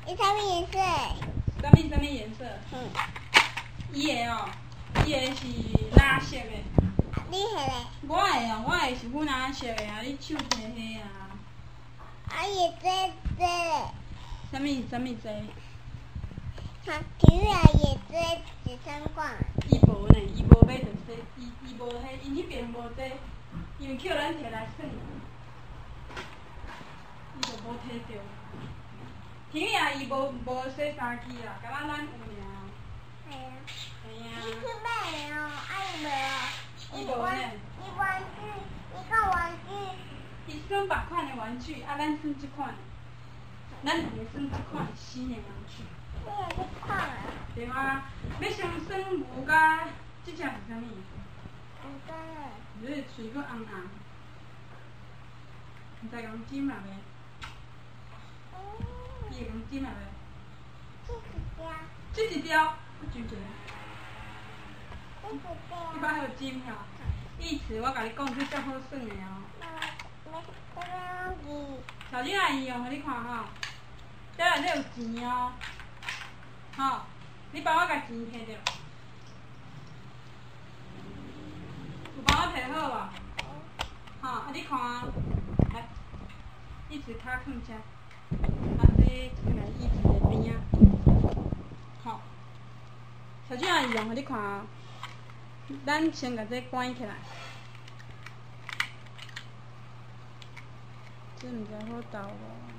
伊啥物颜色？ 啥物颜色？伊的哦，伊的是蓝色的。 你迄个？ 我的哦，我的是粉蓝色的啊，你手摕迄啊。 啊，伊这。 啥物这？ 哈，体育啊，也这几三罐。 伊无呢，伊无买着这，伊无迄，因迄边无这，因为叫咱摕来耍，伊就无摕着。体育啊，伊无洗衫机啦，敢若咱有尔。 系啊。 系啊。 你去买哦，伊无哦。 伊无呢。 伊玩具，伊讲玩具。 伊算别款的玩具，啊，咱算即款。咱两个算即款新的玩具。 你也去看啊？ 对啊，要先算无甲，即只是啥物？ 唔知诶。 你喙佫红红，毋知讲จิ้嘛袂？伊会讲จิ้嘛袂？ 这一条。 这一条，我举一个。 这一条。 你把迄个จิ้吼，意思我甲你讲，这才好算的哦。小金阿姨哦，互你看吼，这内底有钱哦，吼，你帮我甲钱摕着，有帮我摕好无？吼，啊你看啊，来，椅子骹放遮，啊这放来椅子的边仔，吼，小金阿姨哦，互你看哦，咱先甲这关起来。这毋知好斗无？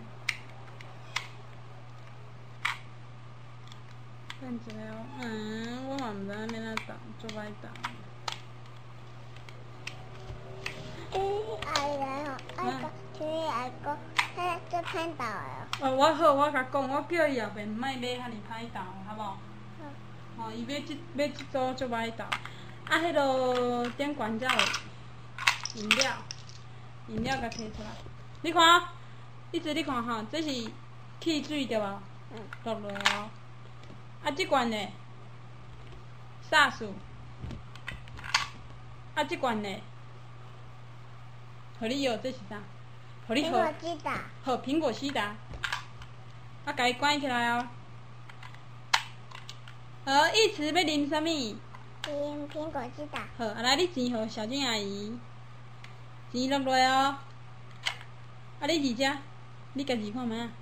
等一下哦，我嘛毋知影要安怎斗，足歹斗。 阿姨来哦，阿讲，迄最歹斗的哦。 我好，我甲讲，我叫伊后面莫买遐尼歹斗，好无？吼，伊买即组足歹斗。啊，迄落顶悬才有饮料，饮料甲摕出来。你看哦，一直你看吼，这是汽水对无？落落哦。啊，即罐呢？煞素。啊，即罐呢？互你药，这是啥？互你喝。 苹果鸡蛋。 好，苹果西达。啊，甲伊关起来哦。一直要啉啥物？ 啉苹果鸡蛋。 好，啊来，你钱互小静阿姨，钱落落哦。啊，你二只，你家己看觅啊。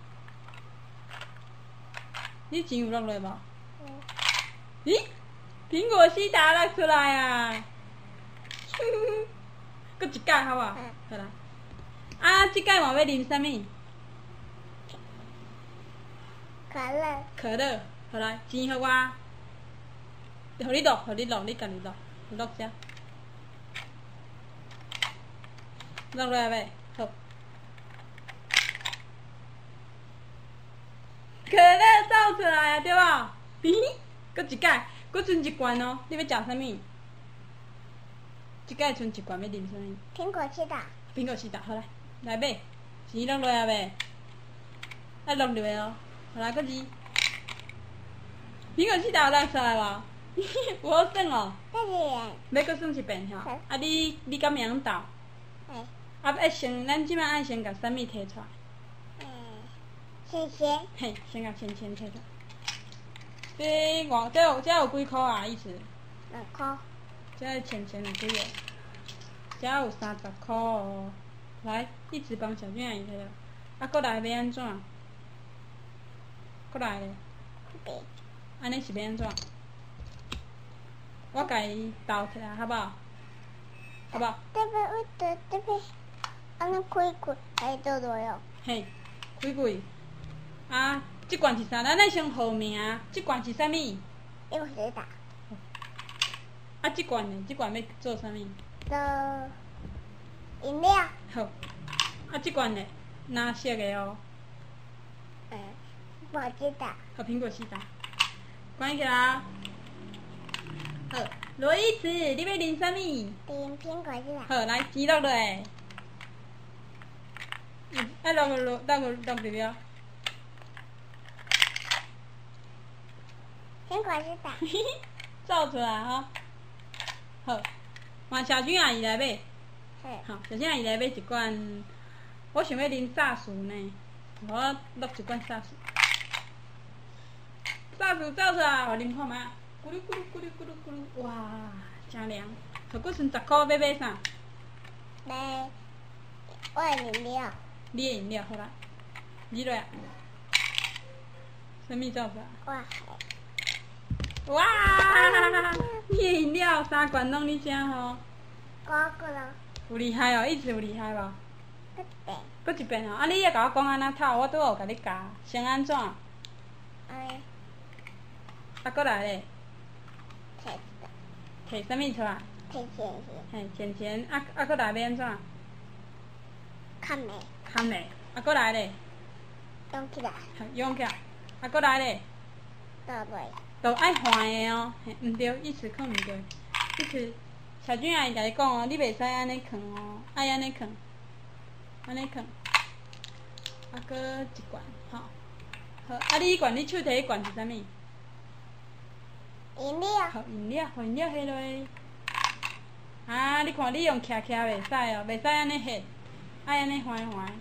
你钱有落落无？咦，苹果西达落出来啊！搁一盖好无？好啦。啊，即盖换要啉啥物？ 可乐。 可乐，好来，钱互我。互你落，你家己落，落遮。落落来未？好。可乐倒出来啊，对无？咦，搁一盖，搁剩一罐哦。你要食啥物？即摆剩一罐要啉啥物？ 苹果西达。 苹果西达，好来，来买。钱落落来未？啊，落落哦。好来，搁2。苹果西达有落出来无？有好算哦。 这是。 要搁算一遍吼。啊，你敢会晓斗？啊，爱先，咱即摆爱先甲啥物摕出来？ 钱。 嘿，先甲钱摕出来。这有几箍啊？意思 2箍。 这钱有几个？这有30箍哦。来，一直帮小俊阿姨摕了。啊，搁来要安怎？搁来咧？安尼是要安怎？我甲伊斗起来，好无？好无？ 这边，安尼开，还倒落哦。 嘿，开开。啊，即罐是啥？咱来先号名。即罐是啥物？ 苹果西达。 啊，即罐呢？即罐要做啥物？ 做饮料。 好。啊，即罐呢？蓝色的哦。 苹果西达。 好，苹果西达。关起来。好，罗伊慈，你要啉啥物？ 啉苹果西达。 好，来，钱落落来。啊，落入去哦。 苹果西达。 走出来吼。好，换小俊阿姨来买。好，小俊阿姨来买一罐，我想要啉煞素呢，我落一罐煞素。 炸出来，互啉看觅。咕噜咕噜咕噜咕噜咕噜，哇，真凉。好，佫剩10箍，要买啥？ 买我的饮料。 你的饮料好啦，你落啊。什么造出来？哇！你的饮料3罐拢你请吼？ 我个咯。 有厉害哦，一直有厉害无？ 搁一遍。 搁一遍哦，啊！你也甲我讲安怎透，我拄好有甲你教，先安怎？ 安尼。 啊，搁来咧。 摕摕啥物出来？ 摕钱。 嘿，钱，啊，搁来要安怎？ 看没？ 含咧，啊，搁来咧。 用起来。 用起来，啊，搁来咧。 倒落。 都爱换的哦，嘿，毋对，意思可毋对，意思小俊阿姨甲你讲哦，你袂使安尼囥哦，爱安尼囥，安尼囥，啊，搁一罐，吼，好，啊，你迄罐，你手摕迄罐是啥物？ 饮料。 好，饮料下落。啊，你看你用徛袂使哦，袂使安尼下，爱安尼换。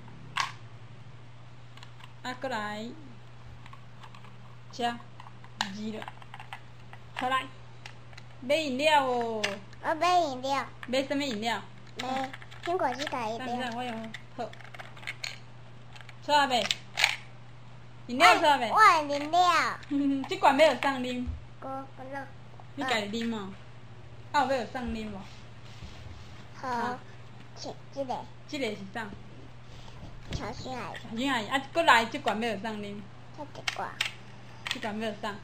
啊，搁来，遮。2落，好来，买饮料哦。 我买饮料。 买什么饮料？ 买苹果汁的饮料。 等我用好。出来未？饮料出来未？ 我的饮料。 这罐要有送啉。 我你家己啉哦。啊，有要有送啉无？ 好，这个。 这个是啥？ 小心阿姨。 小心阿姨，啊，搁来这罐要有送啉。 再一罐。 这罐要有送。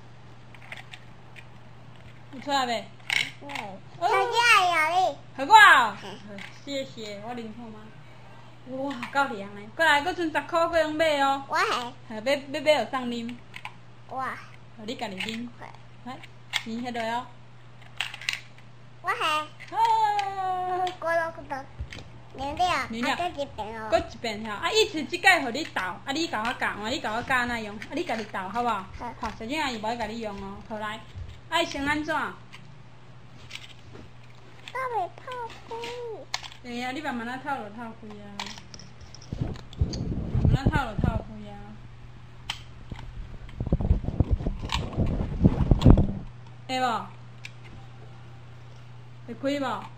有出来未？ 小心阿姨有你。 好我哦。谢谢，我啉看觅。哇，够凉的。过来，搁剩10箍，搁用买哦。 我系。 要买有送啉。 我。 互你家己啉。来，钱迄落哦。 我系。我落。饮料。搁一遍哦。 搁一遍吼，啊，意思即摆互你倒，啊，你甲我教，你甲我教安怎用，啊，你家己倒好无？好，小俊阿姨无爱甲你用哦。好来，爱先安怎？ 我袂透开。 对啊，你慢慢仔透就透开啊，慢慢仔透就透开啊。会无？会开无？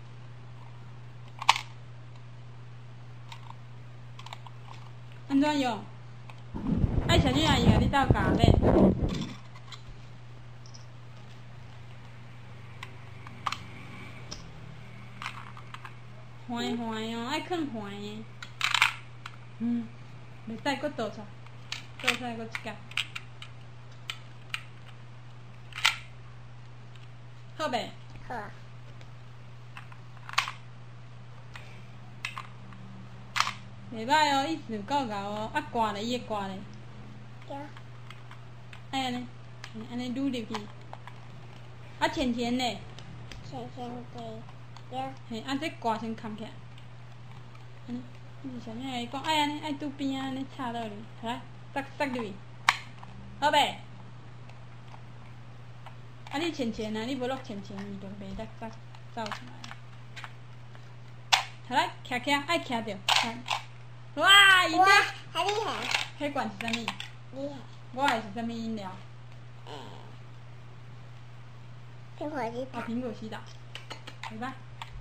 安怎用？爱小俊阿姨甲你斗教咧。换哦，爱囥换的。袂使搁倒出来，倒出来搁一角。好袂？ 好啊。 袂歹哦，意思有够厚哦，啊挂咧，伊会挂咧。 对。 爱安尼，安尼撸入去。啊甜甜咧。 甜的。对。 嘿，啊这挂先扛起来。安尼，伊是啥物来讲？爱安尼，爱拄边仔安尼插落去，好来，塞入去，好袂？啊你甜啊，你无落甜伊就袂当走出来。好来，徛，爱徛着。哇，饮料！ 好厉害！ 迄罐是啥物？ 厉害！ 我的是啥物饮料？ 苹果汁的。 苹果西打，袂歹。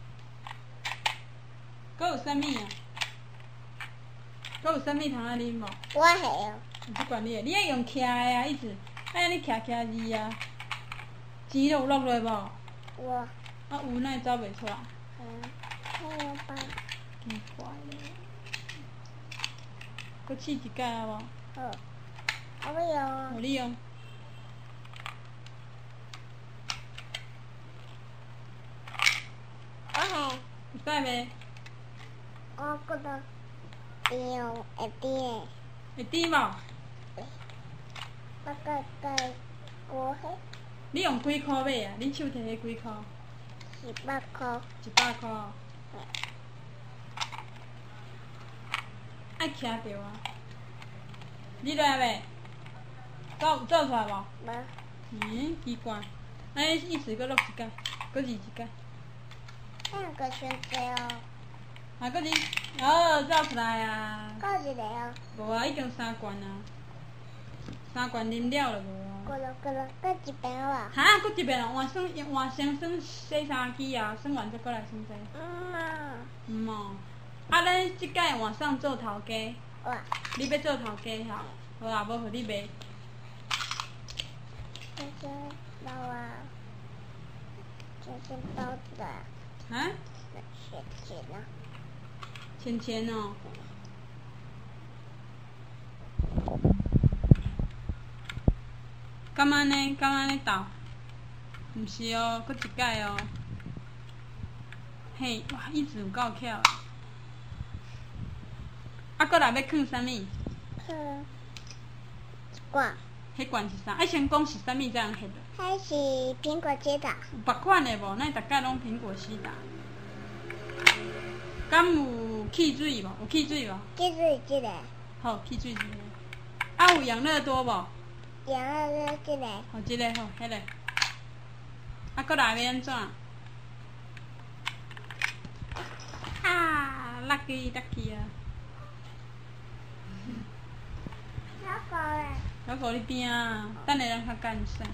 搁有啥物啊？搁有啥物通啊啉无？ 我系哦。 这罐你爱用徛的啊，意思爱安尼徛字啊。钱都有落落无？ 有。啊有哪会走袂出来？ 还有吧。 奇怪咧。搁试一摆好无？ 好。我要用。 互你用。 我系。 会使袂？ 我觉得用会甜。 会甜无？ 我个锅迄。 你用几箍买啊？你手摕迄几箍 ？100块。 100块。爱徛着啊！你落来袂？走出来无？ 无。 奇怪，安尼意思搁落一角，搁2角。 两个选择哦。 啊，搁2，走出来啊！ 搁一个哦。 无啊，已经3罐啊，3罐饮料了无啊？ 过了，搁一遍好无？ 哈，搁一遍哦，换先算洗衫机啊，算完再过来算这。唔哦。啊，咱即届换送做头家。 哇！ 你要做头家吼？好啊，无互你卖。 这是包啊，这是包子啊。 啊？ 钱啊。 钱哦。敢安尼斗？毋是哦，搁一届哦。嘿，哇，一直有够巧。啊，搁来要囥啥物？ 囥一罐。 迄罐是啥？先讲是啥物才用翕的？ 迄是苹果西打。 有别款的无？咱逐届拢苹果西打。敢有汽水无？有汽水无？ 汽水这个。 好，汽水这个。啊，有养乐多无？ 养乐多这个。 好，这个好，迄个。啊，搁来要安怎？啊，lucky 啊！ 小狗嘞。 小狗伫边啊，等下咱较干洗。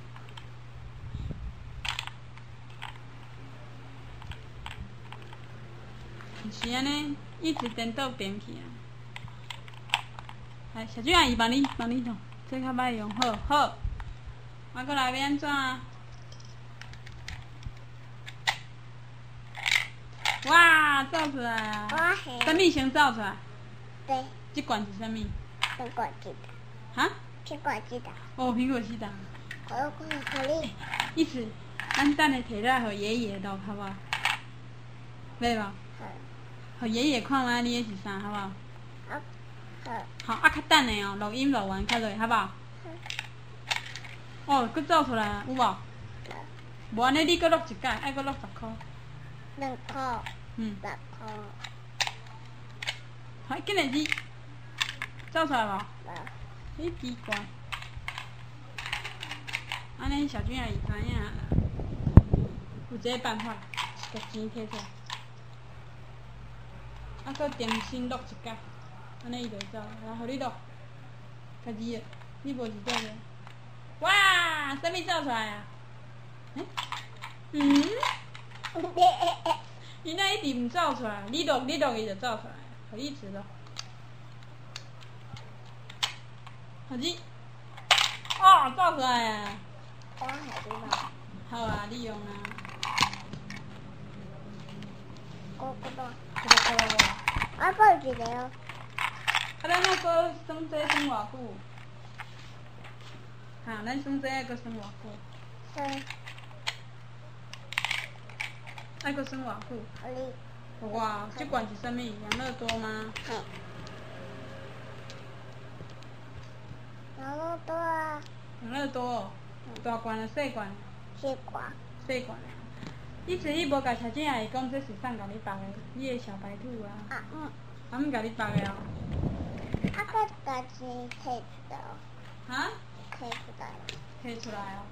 是安尼，一直颠倒边去啊。来，小俊阿姨帮你弄，这较歹用，好。啊，搁来要安怎啊？哇，造出来啊！ 哇嘿！ 啥物先造出来？ 对。 这罐是啥物？ 苹果鸡蛋。 哈？ 苹果鸡蛋。 哦，苹果鸡蛋。 我可以。 意思，咱等下摕来互爷爷录，好无？要无？好。互爷爷看卖你的是啥，好无？ 好。 好，啊，较等下哦，录音录完较落，好无？哦，佫造出来，有无？无安尼，你佫录一届，爱佫录10箍。 2箍。 10 箍。 好，今日你造出来无？你奇怪。安尼小俊阿姨知影啦，有一个办法，把钱摕出来，啊，佫重新录一届，安尼伊就会走。来，互你录，家己的，你无是对的。哇，啥物造出来啊？伊那一直毋造出来，你录伊就造出来，互你一直录。互你，哦，造出来啊！ 我还你弄。 好啊，你用啊。 我无。 我报一个哦。 啊，咱还佫算这算偌久？哈，咱算这还佫算偌久？ 算。 还佫算偌久？哇，这罐是啥物？养乐多吗？ 嘿。养乐多啊。 养乐多哦，大罐啊，细罐？ 细罐。 细罐啊。以前你无甲车姐阿姨讲，这是送甲你放的，你的小白兔啊。啊毋甲你放的哦。 啊，佫家己摕出来哦。 哈？ 摕出来。 摕出来哦。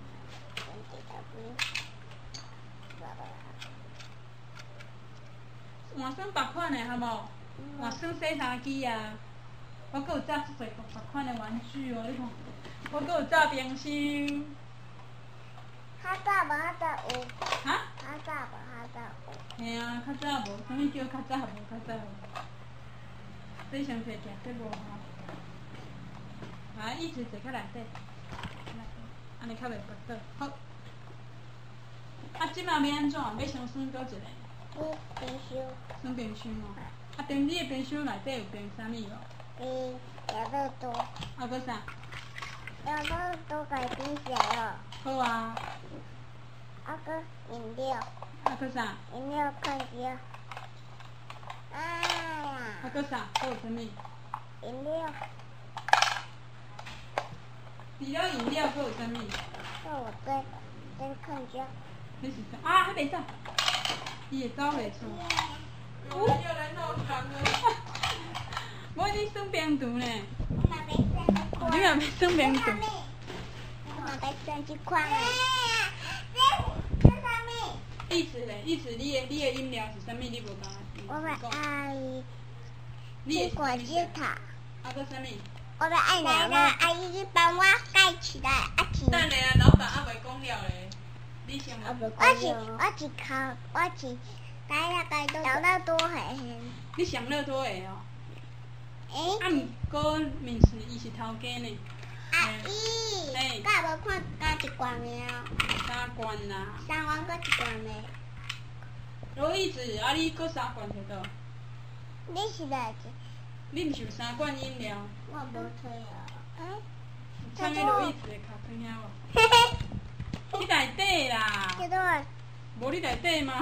换算别款的，好无？换算洗衫机啊！我阁有炸足侪别款的玩具哦，你看，我阁有炸冰箱。 较早无较早有。 哈？ 较早无较早有。 嘿啊，较早无，啥物叫较早无较早无？这先摕起来，这无吼。啊，一直坐较内底，安尼较袂跋倒。好。啊，即马要安怎？要先算倒一个。 冰箱。 算冰箱哦。啊，你的冰箱内底有冰啥物无？ 养乐多。 啊，搁啥？ 养乐多改冰起来了。 好啊。 啊，搁饮料。 啊，搁啥？ 饮料看下。哎呀。 啊，搁啥？搁有啥物？ 饮料。 除了饮料，搁有啥物？ 那我再看下。 你是啥？啊，还袂走。伊会走袂出。又来闹场了。我已经算冰图呢。 我嘛要算。 你嘛要算冰图？ 我嘛要算这款的。这啥物？ 意思嘞，意思你的饮料是啥物？你无甲我我们爱苹果鸡塔。 啊，搁啥物？ 我们爱奶奶阿姨帮我盖起来， 是。 等下啊，老板还袂讲了咧，你先。 我是，大概都聊到多下。 你上乐多下哦。 诶。 啊，毋过面试伊是头家呢。 阿姨，敢无看加一罐的哦 3罐啦。 3罐搁一罐的。 罗伊子，啊你搁3罐摕倒？ 你是哪一个？ 你毋是有3罐饮料？ 我无吹哦。 唱迄罗伊子的卡通遐无？ 嘿嘿。 你内底啦。 叫做。 无你内底吗？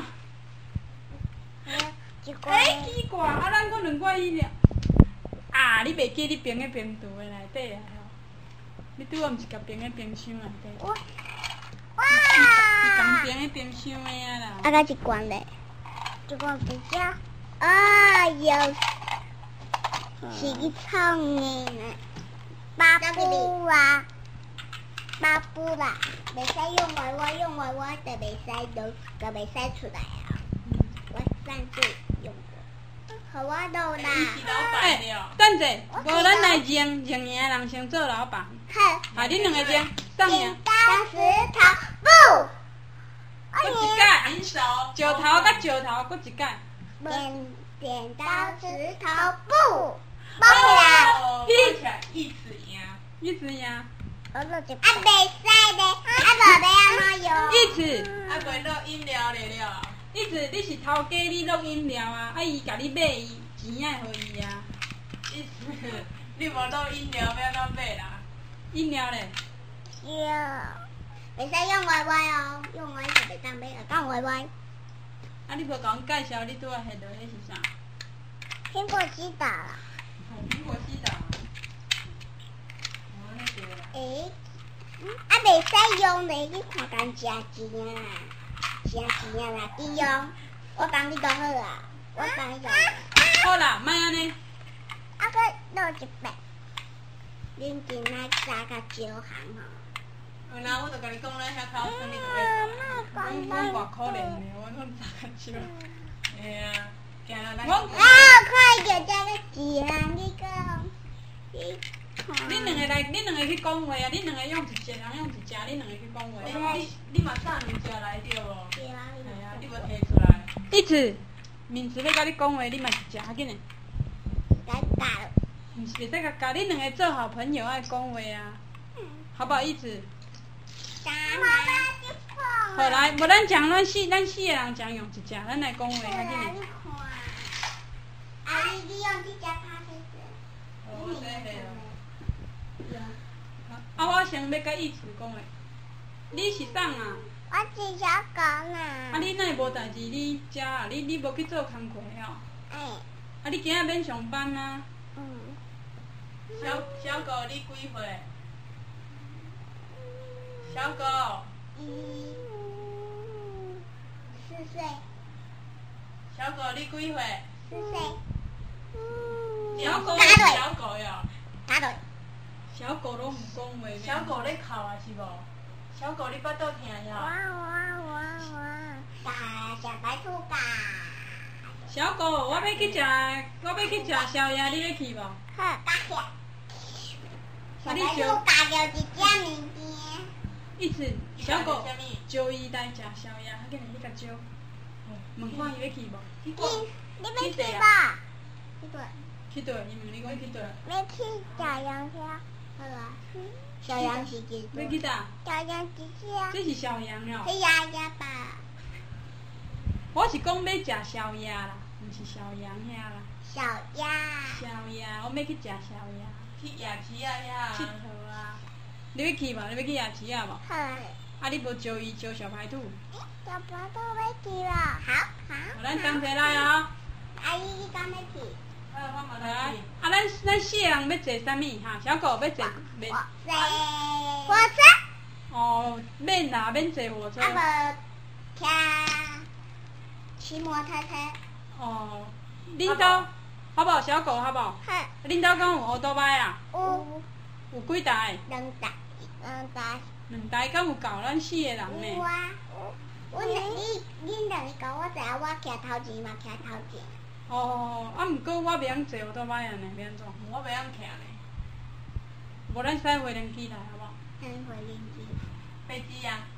一罐。 奇怪，啊咱搁2罐饮料。啊！你袂记你冰个冰橱的内底啊？你拄仔毋是甲冰个冰箱内底？ 哇！ 是共冰个冰箱的啊啦。 啊，甲一罐嘞，一罐比较。啊，有。是去创的呢。巴布啊，巴布啦，袂使用我用我就袂使就袂使出来啊。我上次用过，互我录啦。 伊是老板了。等者，无咱来认赢的人先做老板。 好。 啊，恁2个争，送赢。 剪刀石头布。 搁一盖。石头甲石头，搁一盖。 剪刀石头布。包起来。 一次赢。一次赢。 我录一。啊，袂使咧，无要安怎用？ 一次。啊，袂录饮料了。一次，你是头家，你录饮料啊？啊，伊甲你买伊钱爱互伊啊。一次，你无录饮料，要怎买啦？饮料咧。 是啊，袂使用歪歪哦，用歪就袂当买，讲歪歪。 啊，你无甲阮介绍你拄仔摕到迄是啥？ 苹果西打啦。 苹果西打。 诶，啊，袂使用咧，你看共食钱啊，食钱啦，伊用，我帮你就好啊，我帮你就好。 好啦，莫安尼。 啊，搁录一摆，恁今仔早较少行吼。 有啦，我就甲你讲，咱遐口生你就会讲。阮偌可怜的，阮早较少。嘿啊，行啦，咱。 快点这个字啊！你讲， 恁2个来，恁2个去讲话啊！恁2个用一只，人用一只，恁2个去讲话。你嘛送2只来对无？ 对啊。 系啊，你无摕出来。一次，面试要甲你讲话，你嘛一只，要紧诶。 尴尬了。 毋是袂使甲教，恁2个做好朋友爱讲话啊，好不好意思？好来，无咱讲咱4个人讲用一只，咱来讲话，要紧诶。 啊，你用这只拍片子。 我说嘿咯。啊，我先要甲意思讲话。你是啥啊？ 我是小狗啦。 啊，你哪会无代志？你遮啊？你无去做工课哦？啊，你今仔免上班啊？小狗，你几岁？小狗。 4岁。 小狗，你几岁 ？4岁。 小狗是小狗哟。 打对。 小狗拢毋讲话。小狗咧哭啊是无？小狗你巴肚疼呀？ 小白兔吧。 小狗，我要去食宵夜，你要去无？ 好，加起。小白兔夹着一只物件。 意思，小狗招伊来食宵夜，较紧你甲招。问看伊要去无？ 你要去吧？去对。 去对，伊问你讲去对。 要去小羊遐。好啊。小羊是几多？ 要去倒？ 小羊几只啊？ 这是小羊哦。 是鸭鸭吧？ 我是讲要食宵夜啦，毋是小羊遐啦。 小鸭。 宵夜，我要去食宵夜。去夜市啊遐。佚佗啊！你要去无？你要去夜市啊无？ 好。 啊，你无招伊招小白兔？ 小白兔要去了。好。 咱同齐来哦。 阿姨，你敢要去？ 我嘛来。啊，咱4个人要坐啥物哈？小狗要坐火车。 哦，免啦，免坐火车。 啊无，骑摩托车。 哦，恁兜好无？小狗好无？好。恁兜敢有乌托邦啊？ 有。 有几台 ？2台。 2台，敢有够咱4个人呢？ 有啊。恁2个，我知影，我徛头前嘛，徛头前。 哦，啊，毋过我袂晓坐乌托邦呢，要安怎？我袂晓徛呢。无咱驶回轮机来好无？ 回零机。 飞机啊。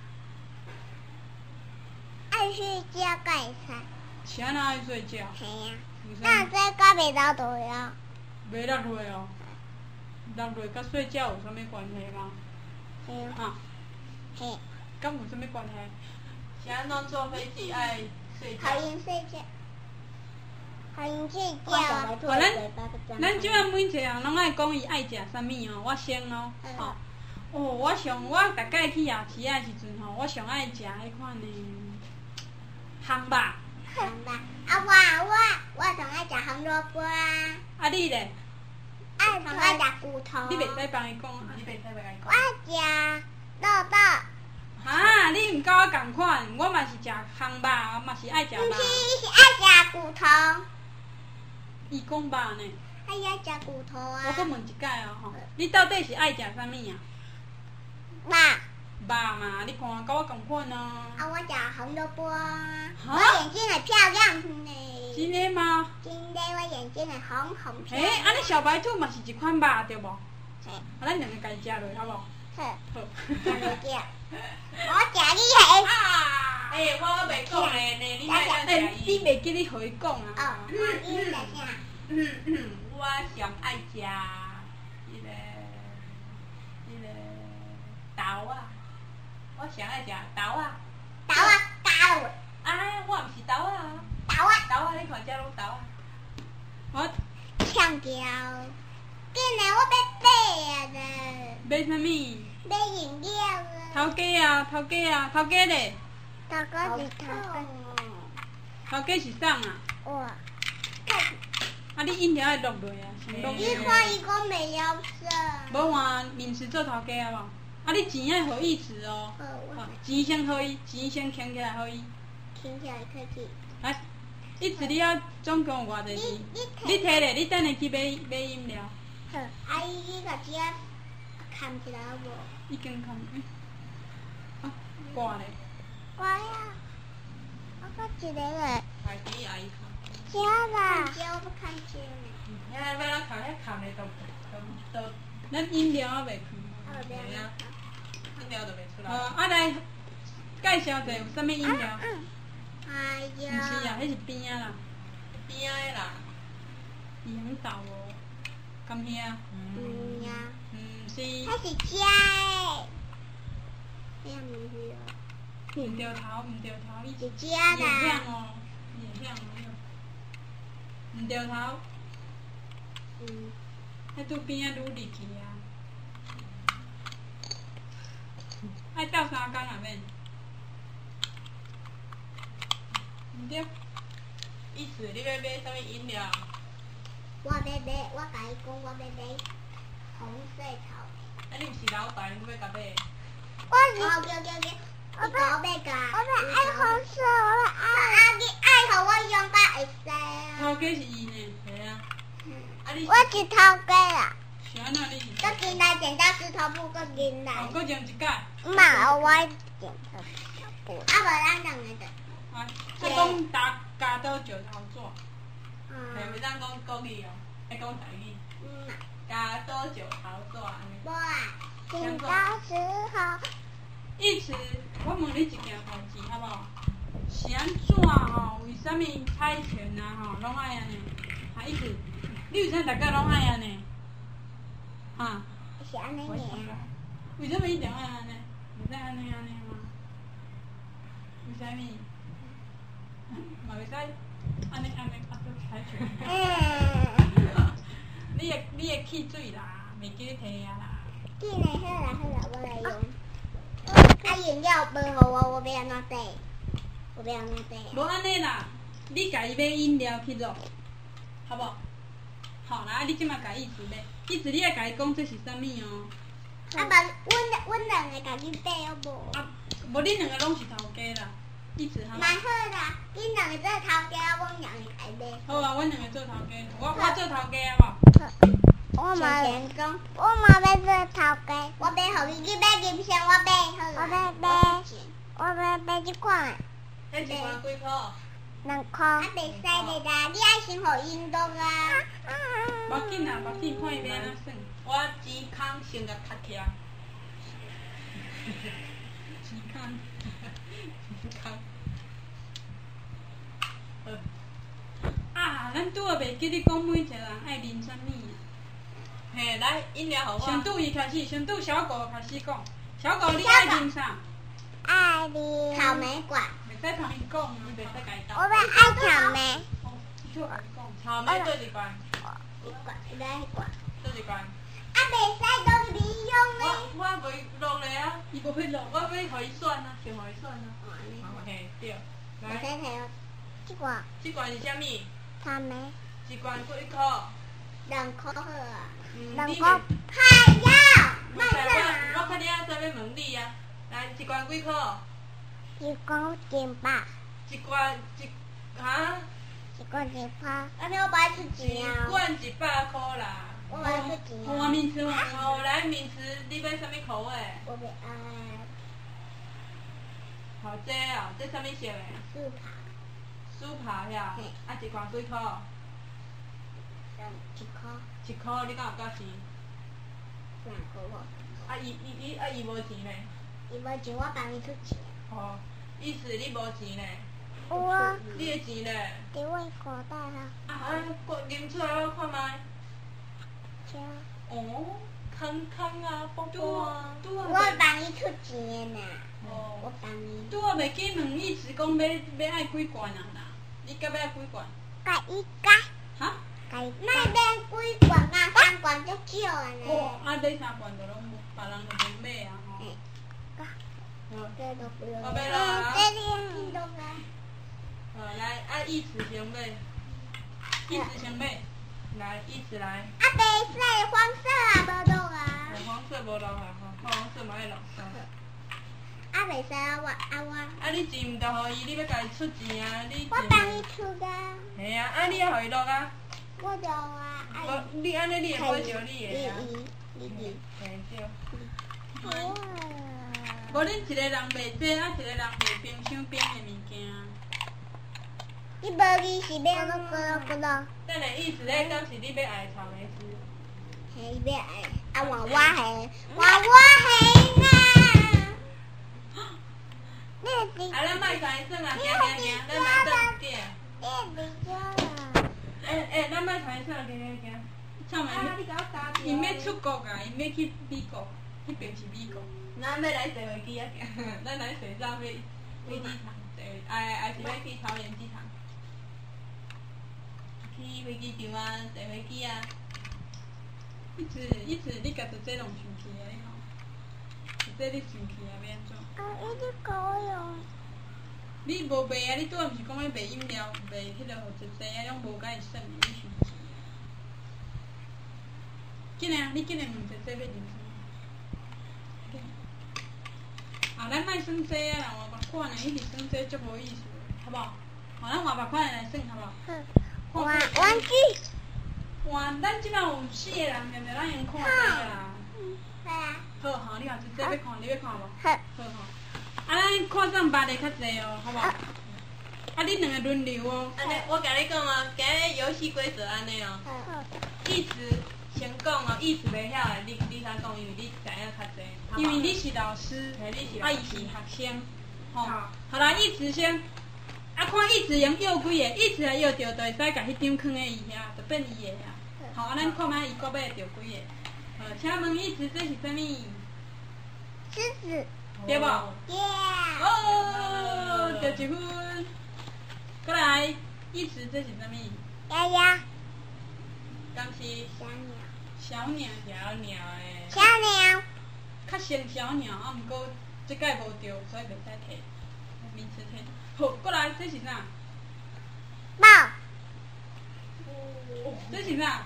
爱睡觉干啥？ 谁哪爱睡觉？ 系啊。那这个袂落落呀？ 袂落落哦。落落甲睡觉有啥物关系吗？ 嘿。 啊。 嘿。 敢有啥物关系？是安怎坐飞机爱睡觉？ 好因睡觉。好因睡觉啊！ 咱即摆每一个人拢爱讲伊爱食啥物哦，我先哦。吼。哦，我逐摆去夜市的时阵吼，我上爱食迄款的烘肉。 烘肉啊，我上爱食红萝卜啊。 啊你咧？ 上爱食骨头。 你袂使帮伊讲啊！你袂使帮伊讲。 我食豆豆。 哈，你毋甲我共款，我嘛是食烘肉，嘛是爱食肉。 毋是，是爱食骨头。 伊讲肉呢？ 爱食骨头啊。 我搁问一摆哦吼，你到底是爱食啥物啊？ 肉。 肉嘛，你看甲我共款啊。 啊，我食红萝卜。我眼睛很漂亮呢。 真的吗？ 真的，我眼睛很红红漂亮。 安尼小白兔嘛是一款肉对无？嘿。啊，咱两个家己食落好无？ 好。好。食落去。我食你下。 啊！我袂讲咧，你莫讲你袂记你互伊讲啊。 哦，你食啥？ 我上爱食迄个豆啊，我上爱食豆啊。 豆啊，加落。 啊，我毋是豆啊。 豆啊。 豆啊，你看遮拢豆啊。我呛掉。今年我要买啊咧。 买啥物？ 买饮料啊。 头家咧。 头家是头家。 头家是啥啊？ 哇。 啊，你饮料爱落落啊？你看伊讲袂晓啥。 无换面食做头家啊无？啊，你钱爱互伊持哦。钱先互伊，钱先捡起来互伊。 捡起来客气。 啊，一次你要总共有偌济钱？你摕咧，你等下去买饮料。 好，啊伊甲只啊牵起来好无？ 已经牵。啊，挂咧。 挂呀。啊，搁一个咧。 快点阿姨看。 遮啦。遮我不看见呢。 要咱靠咧都，咱饮料还袂开。 对啊。 饮料都袂出来。啊来介绍者有啥物饮料？ 哎呀。 毋是啊，迄是边仔啦。边仔的啦。伊红豆哦。甘遐。 呀。 毋是。 迄是遮的。哎呀，毋是哦。 毋对头，伊是遮啦。 会响哦，会响哦。毋对头。迄拄边仔愈入去啊。爱斗3工也免。毋对。意思你要买啥物饮料？ 我甲伊讲，我要买红色草莓。 啊，你毋是老板，你要甲买？ 我买甲。我爱红色，我爱。你爱互我用甲会使啊。 头家是伊呢，系啊。 我是头家啦。 是安怎你是？ 搁进来剪刀石头布，搁进来。 搁剪一届。 嘛，我剪刀石头布。啊，无咱两个的。 啊，你讲加多石头纸。系袂当讲国语哦，爱讲台语。加多石头纸安尼。 无啊，剪刀石头。 意思，我问你一件代志，好无？是安怎吼？为什么猜拳啊吼，拢爱安尼？啊，意思，你为啥大家拢爱安尼？哈？ 是安尼尔。 为什么一定爱安尼？袂使安尼吗？为什么？嘛袂使安尼啊做猜拳。你会起水啦，袂记你摕啊啦。 记呢，好啦，我来用。啊，饮料分互我要安怎买？我要安怎买？ 无安尼啦，你家己买饮料去落，好无？好啦，你即马家意思买，意思你爱家己讲这是啥物哦？ 啊，无，阮两个家己买好无？ 啊，无恁两个拢是头家啦，意思好。 蛮好啦，恁两个做头家，阮两个家己买。 好啊，阮两个做头家，我做头家好无？ 我嘛要做头家，我买互你，你买金线，我买好啦。我买这款。 迄一罐几箍 ？2箍。啊，袂使的啦，你爱先互因录啊。 无紧啦，无紧，看伊要安怎算。我钱空先甲卡起来。 健康， 健康。 啊，咱拄啊袂记你讲每一个人爱啉啥物啊？ 嘿，来饮料好我。 先拄伊开始，先拄小狗开始讲。小狗你爱啉啥？ 爱啉草莓罐。 袂使同伊讲，伊袂使家己我们爱草莓。 哦，就爱讲。 草莓对一罐。 一罐，来一罐。 对一罐。 啊，袂使都你用的。 我袂落咧啊， 伊无会落， 我要互伊选啊，先互伊选啊。嘿，对。来。 袂使摕这罐。 这罐是啥物？ 草莓。 一罐几箍 2块好啊。 2 块。还要。 卖啥？我较了再要问你啊。来，一罐几箍？ 一罐100。 一罐哈？ 一罐100。安尼我白出钱啊。 一罐100箍啦。 我白出钱啊。 换面吃好，来面食，你要啥物口味？ 我袂爱。 好，这哦，这啥物色的？ 酥扒。 酥扒遐，啊一罐几箍？ 1块。 1箍，你敢有够钱 2块无。 啊伊无钱咧？ 伊无钱，我帮伊出钱。 哦，意思你无钱咧？ 有啊。 你的钱咧？ 伫我口袋啊。 啊，拎出来我看卖。 这。 哦，空空啊，包包啊。 我帮伊出钱的呐。 哦。 我帮伊。 拄啊袂记问意思讲要爱几罐啊啦？你甲要爱几罐？ 甲伊加。 哈？ 莫买几罐啊，3罐足少的呢。 哦，啊，买3罐就拢别人就袂买啊吼。 我买了啊。来，啊，意思先买。 意思先买。 来，意思来。 啊，白色、黄色啊，无落啊。 黄色无落啊，吼，黄色嘛爱落。 啊，袂使啊，我。 啊，你钱毋着互伊，你要家己出钱啊，你。 我帮伊出的。 嘿啊，啊，你要互伊落啊。 我着啊。 无，你安尼你会买着你的啊。嘿对。 哇。 无恁一个人卖这，啊一个人卖冰箱冰的物件。 你无意是要那个咯？ 等下意思咧，敢是你要爱草莓汁？ 嘿，要爱，啊换我嘿，换我嘿啦！你啊，咱卖传算啊，行，咱卖转计。 你袂啦。 咱卖传算，行。 唱完，因要出国啊，因要去美国，迄边是美国。 咱要来坐飞机啊，咱来坐啥飞机场？还是要去桃园机场？去飞机场啊，坐飞机啊。 一次你家己这拢生气啊，你吼？这你生气啊，要安怎？ 你搞用。 你无卖啊？你拄仔毋是讲要卖饮料，卖迄个互姐姐啊，拢无甲伊算，你生气啊？紧啊！你紧来问姐姐要啉啥？啊，咱莫算这啊啦，换别款的，一直算这足无意思，好无？吼，咱换别款的来算，好无？ 玩具。 换，咱即摆有4个人，对不对？咱用看这啦。 好啊。 好吼，你话姐姐要看，你要看无？ 好。 好吼。啊，咱看上别个较济哦，好无？啊，恁两个轮流哦。 安尼，我甲你讲哦，今日游戏规则安尼哦。 好。 意思先讲哦，意思袂晓的，你先讲，因为你知影较济。 因为你是老师，啊，伊是学生，吼。好啦，意思先。啊，看意思用摇几个，意思啊摇着，就会使甲迄张囥喺伊遐，就变伊的啊。好，啊，咱看卖伊搁要着几个。请问意思这是啥物？ 狮子。 对无？ 耶。 哦，得1分。过来，意思这是啥物？ 丫丫。 敢是小鸟。 小鸟。 小鸟诶。 小鸟。 较像小鸟，啊，毋过即届无着，所以袂使摕名词摕。好，过来，这是啥？ 猫。 这是啥？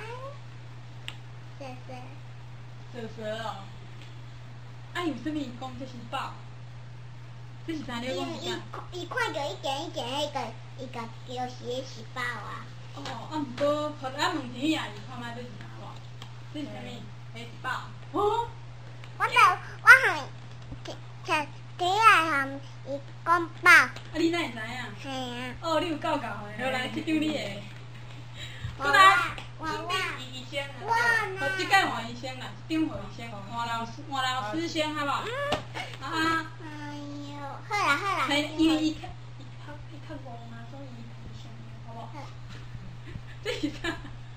蛇哦。 啊，用啥物讲这是豹？这是啥？你讲是啥？ 伊看着一件迄个，伊甲就是是豹啊。 哦，啊，毋过，互咱问题啊，伊看卖这是啥无？这是啥物？ 黑豹。 哦。 我向第一项伊讲豹。啊， 你哪会知影？ 系啊。 哦，你有够的。好来，这张你的。过来。 准备医生啊。 好，即届换医生啦，这张换医生，换老师先，好无？ 啊。 哎呦，好啦。 伊较憨嘛，所以伊较像，好无？这是啥？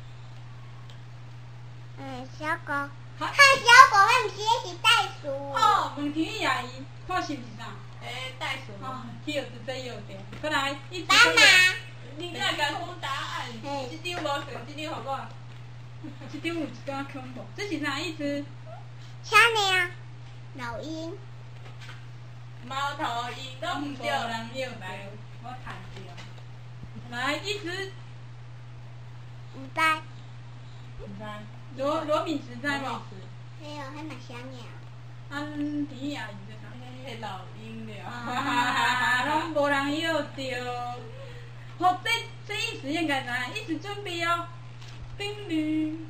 小狗。看小狗，那毋是那是袋鼠。 哦，问天伊阿姨，看是毋是啥？ 袋鼠。 哦，摇着这摇着，过来，一直。 斑马。 你哪敢讲答案？这张无对，这张互我。 这张有一段恐怖，这是啥意思？ 小鸟。老鹰。 猫头鹰都唔对。 无人摇着，我看着。来，一直。 唔知。 唔知。 罗敏知知无？ 嘿哦，迄嘛小鸟。 天意阿姨在啥？ 迄老鹰了。 拢无人摇着。好，这意思应该知，一直准备哦。叮铃。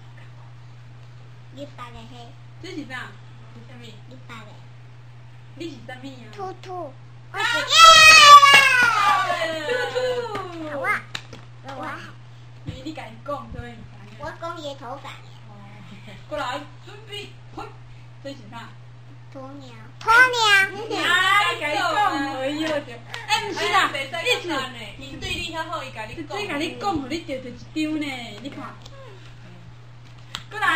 你白的嘿。 这是啥？ 是啥物？ 你白的。 你是啥物啊？ 兔。 我是。兔。 我。 你家己讲对唔？ 我讲伊的头发。 过来，准备，嘿，这是啥？ 鸵鸟。 你家己讲，会摇着。毋是啦，意思， 伊对你较好，伊家己讲。 这甲你讲，互你着一张呢，你看。过来。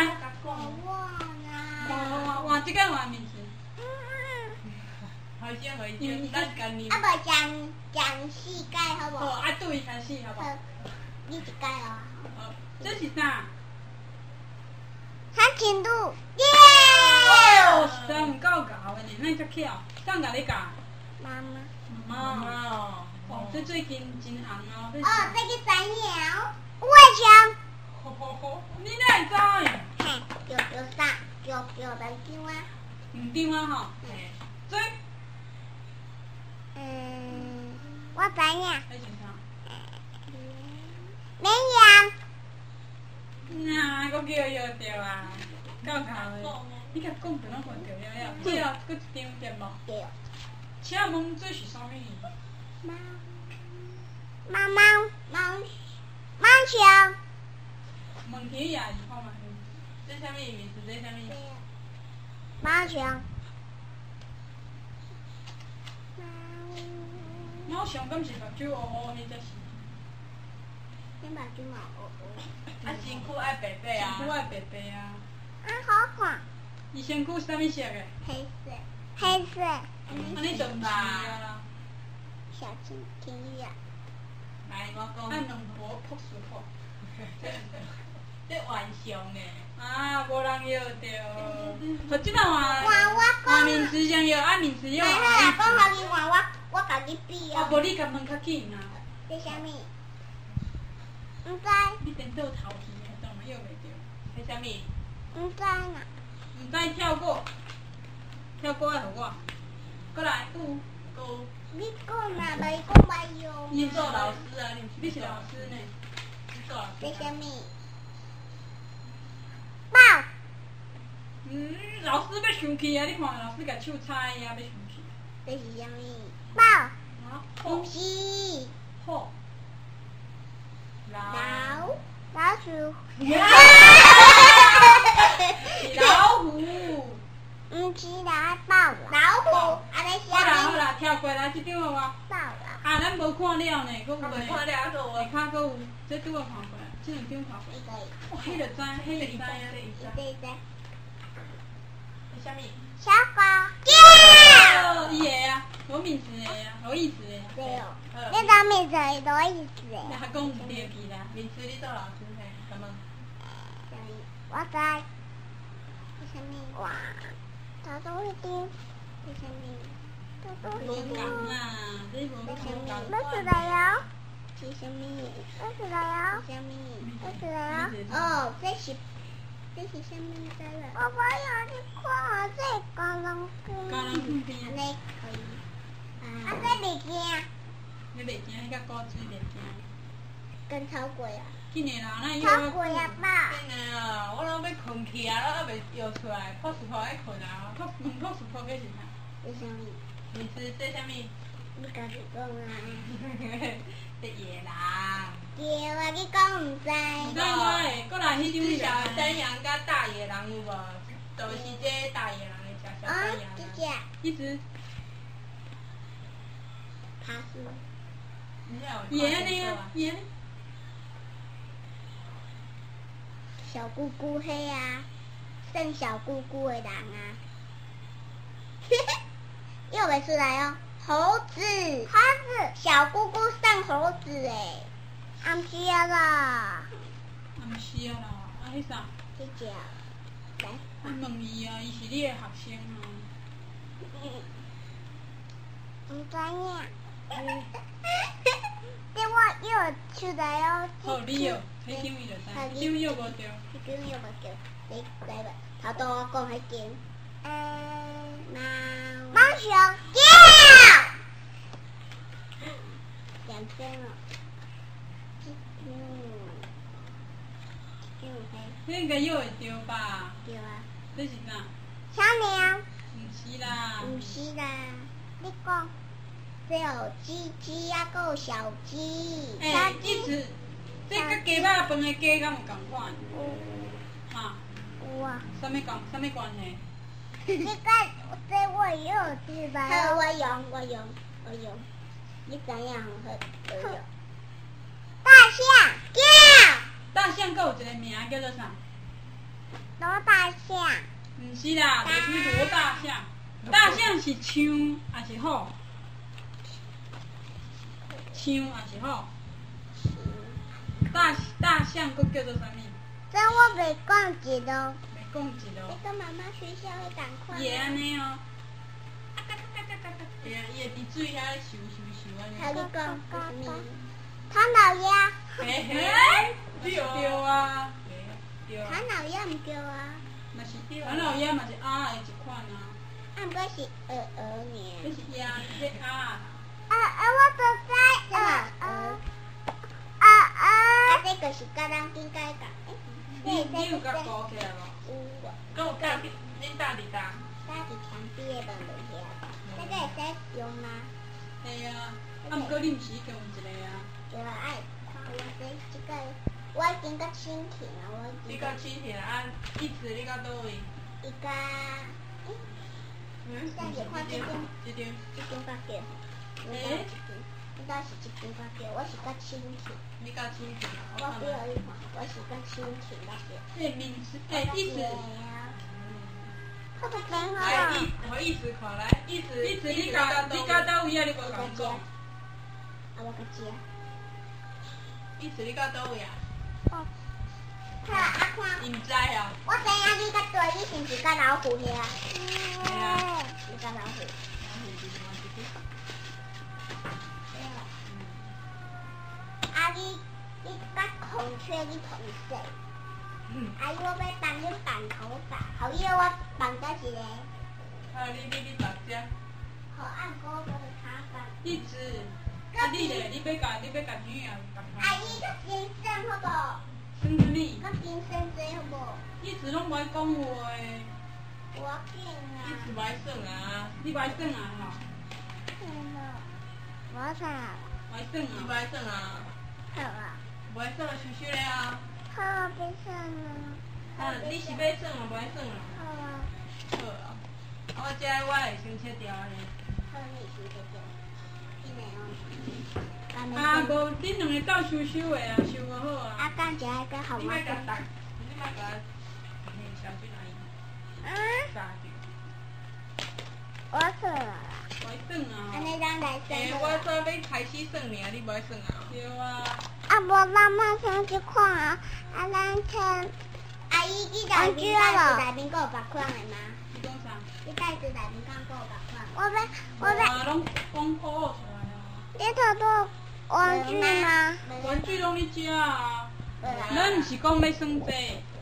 换这个换名词。 好像会就咱今年。 无讲世界好无？ 好，对，开始好无？ 你一解哦。 这是啥？ 长颈鹿。耶！ 哦，实在毋够教的呢，哪遮巧？谁甲你教？妈妈。哦，这最近真红哦。 哦，这个知影。我会唱。 你哪会知？ 嘿，叫啥？叫两张啊。 两张啊吼。最。 我知影。 那是啥？ 绵羊。 我摇着啊，够教的。你甲讲就拢混着了。对啊，搁一张对无？ 对。 请问这是啥物？ 毛球。 问题也是看嘛。 这啥物名词？这啥物？ 毛球。 猫熊敢是目睭乌乌，迄才是。 你目睭嘛乌乌。 身躯爱白白啊。 身躯爱白白啊。 好看。 伊身躯啥物色的？ 黑色。 安尼就毋是啊。 小金鱼啊。 来，我讲。 按两坨朴实破。 这晚上呢？ 无人摇着。就即摆换名词先摇，按名词摇。 讲互你换，我甲你比哦。 无你甲问较紧啊。 这啥物？毋知。 你颠倒头去，当然摇袂着。 这啥物？ 毋知啦。 毋知跳过，跳过来互我。过来， 你讲嘛，袂讲袂用。 你做老师啊？ 你是老师呢？ 你做老师。 这啥物？豹。 老师要生气啊！你看，老师甲手插伊啊，要生气。 这是啥物？豹。毋是。 虎。 老鼠。 老虎。 毋是豹。老虎。安尼是。 好啦，跳过来，这张我。 豹啦。 咱无看了呢，佫有呢。 未看了，佫有。 下骹佫有，这拄仔看过来，这两张看过来。哇，迄就知，迄就知啊， 对。 这啥物？ 小狗。耶！ 伊个啊，有名词的啊，有意思的。 对哦。你讲名词有意思的。 你还讲唔对去啦？ 名词你做老师嘿？什么？ 我知。这啥物？哇！找到一点。这啥物？ 无讲啦，你无讲。 我出来了。是啥物？我出来了。啥物？我出来了。哦，这是啥物在了？我要你看这高人边。 高人边。 安尼可以。这袂惊。 你袂惊？迄个高水袂惊。 跟超过啊。 今年啦，咱超过啊吧。 真的啊，我拢要困去啊，我还袂摇出来，泡水泡爱困啊。 泡水泡个是啥？ 这啥物？ 名词这啥物？ 你家己讲啊。 这野人。 对啊，你讲毋知。 毋知我诶，过来迄张小山羊甲大野人有无？就是这大野人的小山羊。 这只。 一直。 他是。 演呢啊，演。 小姑姑黑啊，剩小姑姑的人啊。又没出来哦，猴子，小姑姑剩猴子诶，唔是啊啦。 唔是啊啦，啊迄啥？ 这只，来。 我问伊啊，伊是你的学生啊。 唔知影。这我又出来哦。 好，你哦，迄张伊就知，张又无对。 迄张又无对，你来吧，头拄我讲迄张。猫熊叫。2张了。 你应该又会对吧？ 对啊。 这是啥？ 小鸟。 唔是啦。 唔是啦，你讲。只有鸡鸡啊，还有小鸡。 意思，这甲鸡肉饭的鸡敢有同款？有。哈？ 有啊。 什么关系？ 这我也有知道。好，我用。你知影好，我用。大象叫。 大象还有一个名叫做啥？ 罗大象。 唔是啦，就是罗大象。大象是枪还是虎？枪还是虎？大象佫叫做啥物？ 这我袂讲一咯。 袂讲一咯。 你跟妈妈学校会赶快。 会安尼哦。对啊，伊会伫水遐咻安尼。 和你讲什么？唐老鸭。 对啊。对啊。 唐老鸭唔对啊。 嘛是对。唐老鸭嘛是鸭的一款啊。 毋过是鹅呢。 这是鸭，这鸭。 我就知这个是甲咱应该讲。 你有甲顾起来无？ 有。 跟我搭恁搭伫搭？ 搭伫墙壁的门落遐。这个会使用吗？ 会啊，毋过你毋是用一个啊。 对啊，爱看我这个，我已经甲清起了， 你甲清起啊？一直你甲倒位？ 伊甲，现在看这张发票，应该是这张发票，我是甲清起。 你甲清起？ 我给你看，我是甲清起发票。 名词，意思。 我都变好来，我意思看来，意思你甲倒位啊？你无讲讲。 我甲接。 意思你甲倒位啊？ 哦。看。 伊毋知啊。 我知影你甲对，你是毋是甲老虎遐？ 系啊。 你甲老虎。你甲孔雀你同色。阿姨，我要帮你绑头发，后尾我绑到一个。 你绑只。 好按哥哥的卡绑。 一直。你咧？你要甲女儿绑头发？ 阿姨，佮金生好无？ 生什么？ 佮金生这好无？ 一直拢袂讲话。 我紧啊。 一直袂算啊。 你袂算啊吼？ 我啥？ 袂算啊。 你袂算啊？ 好啊。 袂算羞羞咧啊。 好，别算了。 你是要算啊，袂算啊？ 好啊。 好啊。我这我会先切掉咧。 好，你先切掉。真诶哦。 无，恁两个斗羞羞的啊，羞无好啊。 啊，干一下个好你吗？ 莫甲打，你莫甲小俊阿姨杀掉。 我算了啦。 袂算啊。 安尼咱来算。 我说要开始算尔，你袂算啊？ 对啊。 啊，无咱马上去看啊！啊，咱看。阿姨，你内面袋子内面阁有别款的吗？ 你讲啥？ 你袋子内面敢阁有别款？ 我拢讲破出来啊。 你头多玩具吗？ 玩具拢你食啊。咱毋是讲要算这。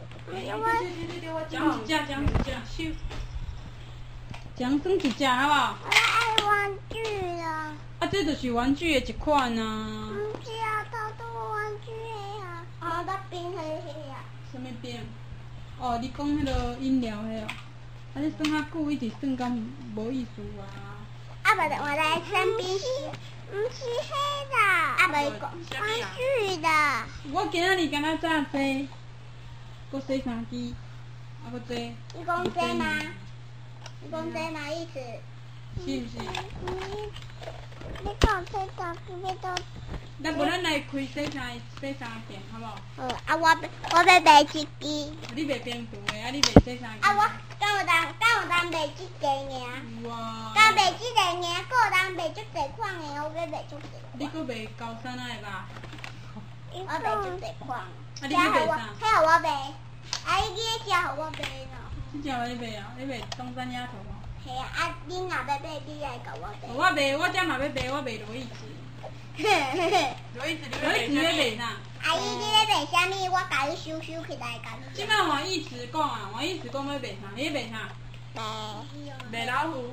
讲一只，收。讲算一只好无？ 我爱玩具啦。 啊，这就是玩具的一款啊。 毋是啊，头多玩具的啊。啊，那冰黑黑啊。 什么冰？哦，你讲迄个饮料迄哦。啊，你算较久，一直算敢无意思啊。 啊，无我来算冰淇淋。毋是迄啦。啊，无玩具的。 我今仔日敢若早洗，搁洗3支，啊搁洗。 你讲这吗？你讲这嘛意思？ 是毋是？ 你讲洗衫机要倒？ 咱无咱来开洗衫店，好无？ 好，我要买一支。 你卖冰厨的，你卖洗衫机。 我敢有当卖这个尔？ 哇！ 敢卖这个尔，搁有当卖足侪款的，我要卖足侪。 你搁卖高衫仔的吧？ 我卖足侪款。 你要卖啥？ 迄互我卖。你只互我卖喏。 你只互你卖啊？你卖东山鸭头哦？ 系啊，你若要买，你来甲我卖。 我卖，我只嘛要卖，我卖罗意志。 罗意志要卖啥？ 阿姨，你咧卖啥物？我甲你收起来，甲你。 即摆王一直讲啊，王一直讲要卖啥？你卖啥？卖老虎。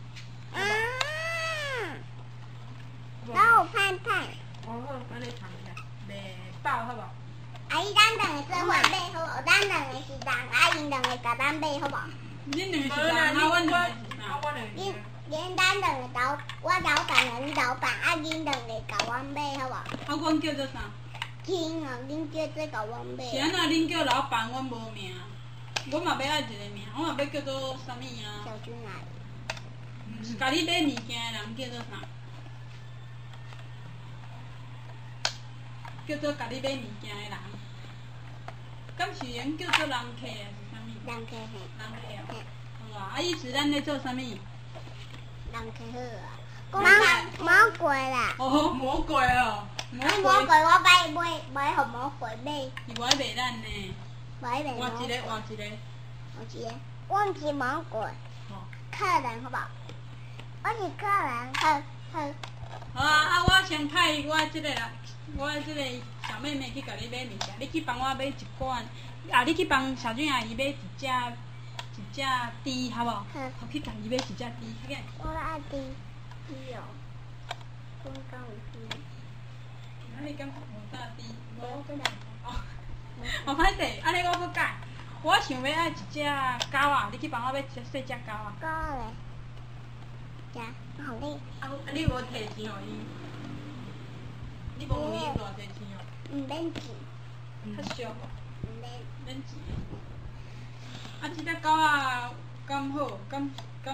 老虎盼盼。 哦好，安尼谈一下。 卖包好无？ 阿姨，咱两个做伙买好无？咱两个是人，因两个甲咱买好无？ 恁两个是人，阮两个是啥？ 恁咱两个我老板，你老板，恁两个甲我买好无？ 阮叫做啥？ 亲哦，恁叫做甲我买。 是安怎恁叫老板，阮无名？阮嘛要爱一个名，我嘛要叫做啥物啊？ 小军来。 甲你买物件的人叫做啥？叫做甲你买物件的人。敢是用叫做人客啊？是啥物？ 人客嘿。 人客哦。好啊，意思咱咧做啥物？ 人客好啊。魔鬼啦。 哦，魔鬼哦。 魔鬼，我买互魔鬼买。 伊无爱卖咱呢。 买卖。 换一个。 我是魔鬼。客人好不好？我是客人，好。 好啊，我先派我即个小妹妹去甲你买物件，你去帮我买一罐，你去帮小俊阿姨买一只猪，好无？好。我去甲伊买一只猪，看见？ 我爱猪哦。我讲有猪。 你敢无大猪？无敢哦，歹势，安尼我搁改。我想要爱一只狗啊，你去帮我买一只细只狗啊。 狗嘞。呀，好哩。 你无摕钱互伊？你无问伊偌济钱哦？ 毋免钱。 较俗无？免钱。即只狗仔敢好？敢？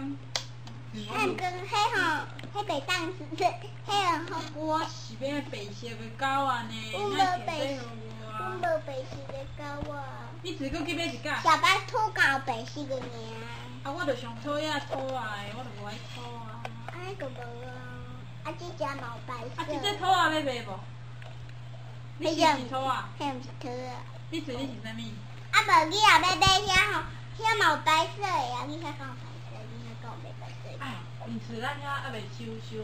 迄白当时，迄好。 我是要白色的狗仔呢， 阮无白色的狗仔。 你自搁去买一架？ 小白兔敢有白色的尔。 我着上讨厌讨来，我着无爱讨啊。 安尼个无啊，这只嘛有白色。 即只讨要买无？你是讨啊？ 迄毋是讨啊。 你是啥物？ 无你若要买遐吼，遐嘛有白色的啊，你遐敢有白色？你遐敢有买白色？ 哎，毋是咱遐还袂收。